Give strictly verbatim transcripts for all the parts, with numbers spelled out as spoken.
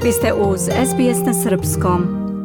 Vi ste uz S B S na Srpskom.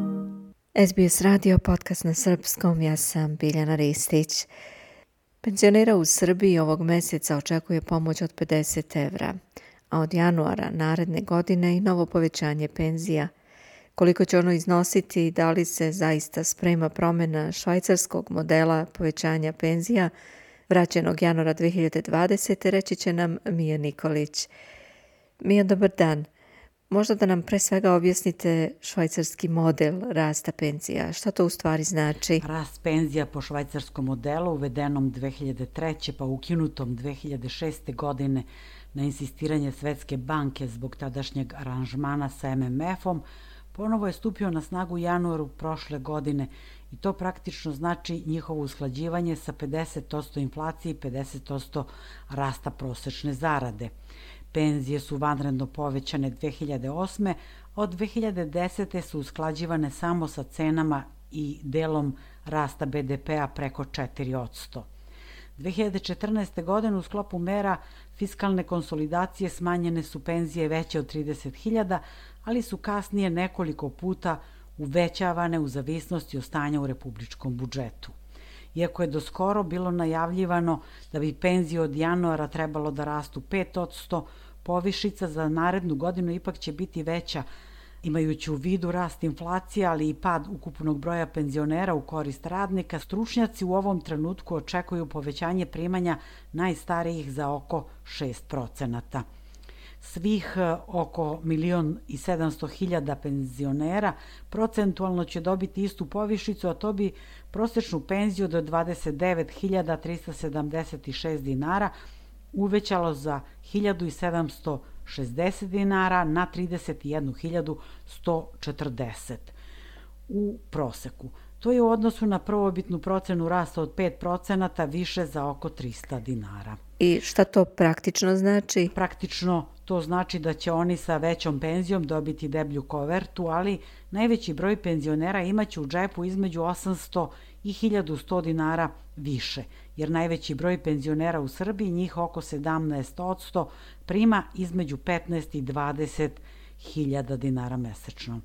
S B S radio, podcast na Srpskom, ja sam Biljana Ristić. Penzionera u Srbiji ovog mjeseca očekuje pomoć od pedeset evra, a od januara naredne godine i novo povećanje penzija. Koliko će ono iznositi i da li se zaista sprema promjena švajcarskog modela povećanja penzija vraćenog januara dve hiljade dvadesete. reći će nam Mija Nikolić. Mija, dobar dan. Možda da nam pre svega objasnite švajcarski model rasta penzija. Šta to u stvari znači? Rast penzija po švajcarskom modelu uvedenom dve hiljade treće pa ukinutom dve hiljade šeste. godine na insistiranje Svetske banke zbog tadašnjeg aranžmana sa M M F-om ponovo je stupio na snagu u januaru prošle godine i to praktično znači njihovo usklađivanje sa pedeset posto inflacije i pedeset posto rasta prosečne zarade. Penzije su vanredno povećane dve hiljade osme. Od dve hiljade desete. su usklađivane samo sa cenama i delom rasta B D P-a preko četiri posto. dve hiljade četrnaeste. godine u sklopu mera fiskalne konsolidacije smanjene su penzije veće od trideset hiljada, ali su kasnije nekoliko puta uvećavane u zavisnosti od stanja u republičkom budžetu. Iako je do skoro bilo najavljivano da bi penzije od januara trebalo da rastu pet posto, povišica za narednu godinu ipak će biti veća, imajući u vidu rast inflacije, ali i pad ukupnog broja penzionera u korist radnika. Stručnjaci u ovom trenutku očekuju povećanje primanja najstarijih za oko šest procenata. Svih oko milion i sedamsto hiljada penzionera procentualno će dobiti istu povišicu, a to bi prosečnu penziju do dvadeset devet hiljada trista sedamdeset šest dinara uvećalo za hiljadu sedamsto šezdeset dinara na trideset jednu hiljadu sto četrdeset u proseku. To je u odnosu na prvobitnu procenu rasta od pet procenata više za oko trista dinara. I šta to praktično znači? Praktično to znači da će oni sa većom penzijom dobiti deblju kovertu, ali najveći broj penzionera imaće u džepu između osamsto i hiljadu sto dinara više, jer najveći broj penzionera u Srbiji, njih oko sedamnaest posto, prima između petnaest i dvadeset hiljada dinara mesečno.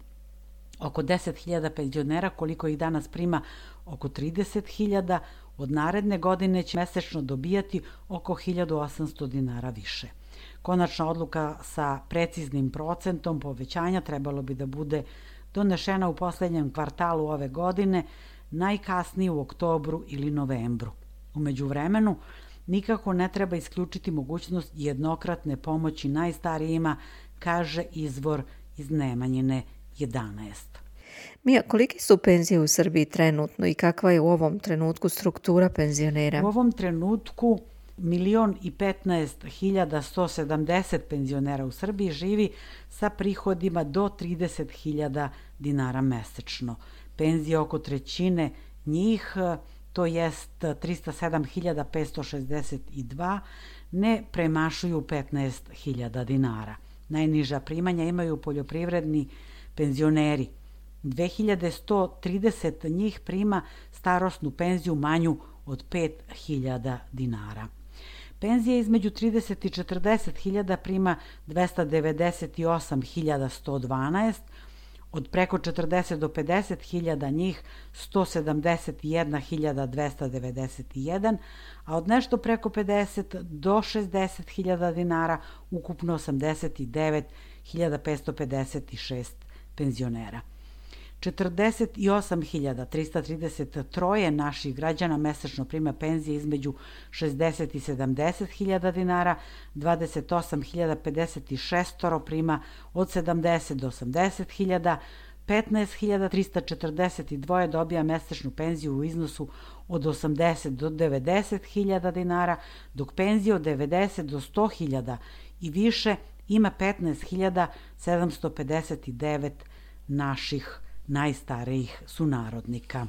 Oko deset hiljada penzionera, koliko ih danas prima oko trideset hiljada, od naredne godine će mesečno dobijati oko hiljadu osamsto dinara više. Konačna odluka sa preciznim procentom povećanja trebalo bi da bude donešena u posljednjem kvartalu ove godine, najkasnije u oktobru ili novembru. U međuvremenu, nikako ne treba isključiti mogućnost jednokratne pomoći najstarijima, kaže izvor iz Nemanjine jedanaest. Mija, koliki su penzije u Srbiji trenutno i kakva je u ovom trenutku struktura penzionera? U ovom trenutku milion i petnaest hiljada sto sedamdeset penzionera u Srbiji živi sa prihodima do trideset hiljada dinara mesečno. Penzije oko trećine njih, to jest trista sedam hiljada petsto šezdeset dva, ne premašuju petnaest hiljada dinara. Najniža primanja imaju poljoprivredni penzioneri. dve hiljade sto trideset njih prima starosnu penziju manju od pet hiljada dinara. Penzije između trideset i četrdeset hiljada prima dvesta devedeset osam hiljada sto dvanaest, od preko četrdeset do pedeset hiljada njih sto sedamdeset jedna hiljada dvesta devedeset jedan, a od nešto preko pedeset do šezdeset hiljada dinara ukupno osamdeset devet hiljada petsto pedeset šest penzionera. četrdeset osam hiljada trista trideset tri naših građana mesečno prima penzije između šezdeset i sedamdeset hiljada dinara, dvadeset osam hiljada pedeset šest prima od sedamdeset do osamdeset hiljada, petnaest hiljada trista četrdeset dva dobija mesečnu penziju u iznosu od osamdeset do devedeset hiljada dinara, dok penzije od devedeset do sto hiljada i više ima petnaest hiljada sedamsto pedeset devet naših najstarijih sunarodnika.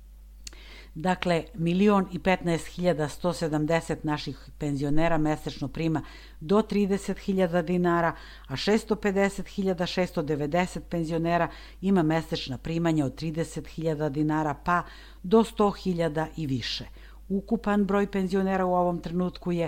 Dakle, milion i petnaest hiljada sto sedamdeset naših penzionera mesečno prima do trideset hiljada dinara, a šesto pedeset hiljada šesto devedeset penzionera ima mesečna primanja od trideset hiljada dinara pa do sto hiljada i više. Ukupan broj penzionera u ovom trenutku je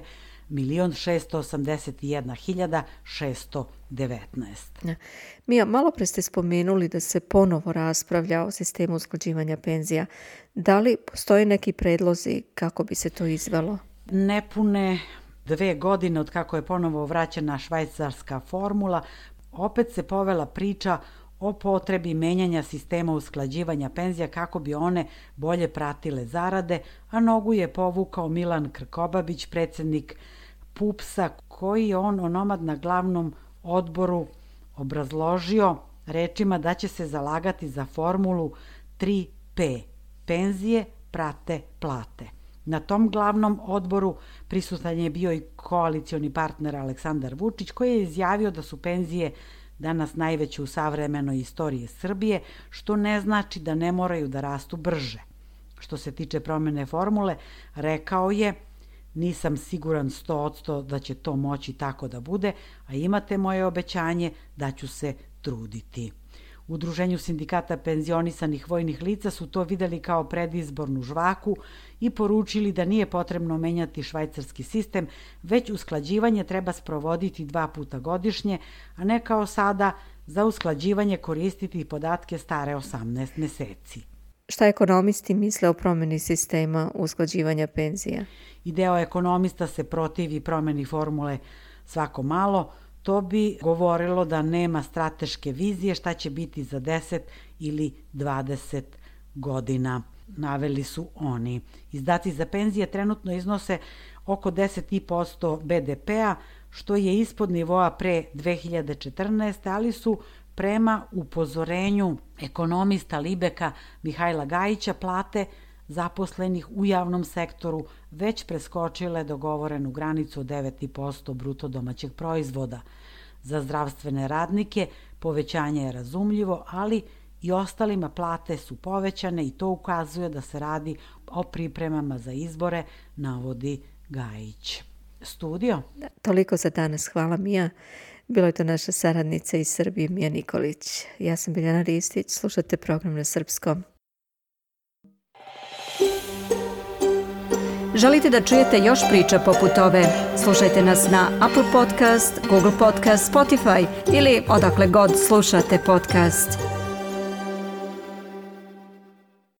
milion šesto osamdeset jedna hiljada šesto devetnaest. Mija, malo pre ste spomenuli da se ponovo raspravlja o sistemu usklađivanja penzija. Da li postoje neki predlozi kako bi se to izvelo? Nepune dve godine od kako je ponovo vraćena švajcarska formula, opet se povela priča o potrebi menjanja sistema usklađivanja penzija kako bi one bolje pratile zarade, a nogu je povukao Milan Krkobabić, predsjednik pupsa, koji je on onomad na glavnom odboru obrazložio rečima da će se zalagati za formulu tri P. Penzije prate plate. Na tom glavnom odboru prisutan je bio i koalicioni partner Aleksandar Vučić, koji je izjavio da su penzije danas najveće u savremenoj istoriji Srbije, što ne znači da ne moraju da rastu brže. Što se tiče promjene formule, rekao je: nisam siguran sto posto da će to moći tako da bude, a imate moje obećanje da ću se truditi. U Udruženju sindikata penzionisanih vojnih lica su to videli kao predizbornu žvaku i poručili da nije potrebno menjati švajcarski sistem, već usklađivanje treba sprovoditi dva puta godišnje, a ne kao sada za usklađivanje koristiti podatke stare osamnaest meseci. Šta ekonomisti misle o promjeni sistema usklađivanja penzija? I deo ekonomista se protivi promjeni formule svako malo. To bi govorilo da nema strateške vizije šta će biti za deset ili dvadeset godina, naveli su oni. Izdaci za penzije trenutno iznose oko deset zarez pet posto be de pea, što je ispod nivoa pre dve hiljade četrnaeste. ali su prema upozorenju ekonomista Libeka Mihajla Gajića plate zaposlenih u javnom sektoru već preskočile dogovorenu granicu od devet zarez pet posto bruto domaćeg proizvoda. Za zdravstvene radnike povećanje je razumljivo, ali i ostalima plate su povećane i to ukazuje da se radi o pripremama za izbore, navodi Gajić. Studio? Da, toliko za danas. Hvala, Mija. Bilo je to naša saradnica iz Srbije, Mija Nikolić. Ja sam Biljana Ristić, slušate program na srpskom. Želite da čujete još priča poput ove? Slušajte nas na Apple Podcast, Google Podcast, Spotify ili odakle god slušate podcast.